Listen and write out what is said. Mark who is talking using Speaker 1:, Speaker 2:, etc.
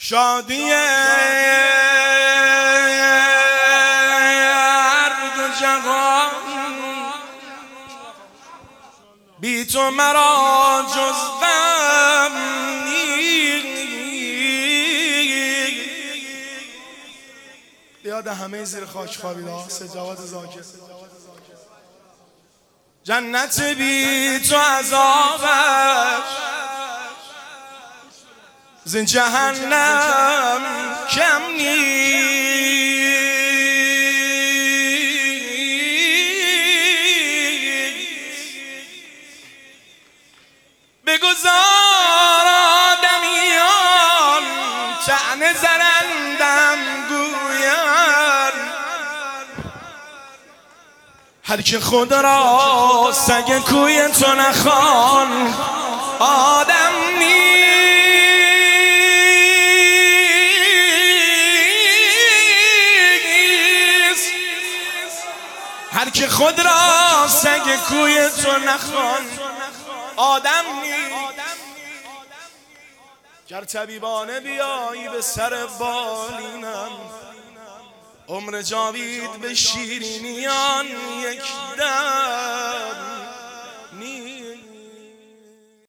Speaker 1: شادی ارد جهان بی تو مرا جز غم یاد همه زیر خاک خوابیده سجاوت زاکر جنت بی تو عذابش زین جهنم کم نیست بگذار آدمیان طعنه زنندم گویند هر که خود را سگ کوی تو نخوان آدم نیست هر که خود را سگ کوی تو نخوان آدم نیست گر طبیبانه بیایی به سر بالینم عمر جاوید به شیرینیان یک دم نیست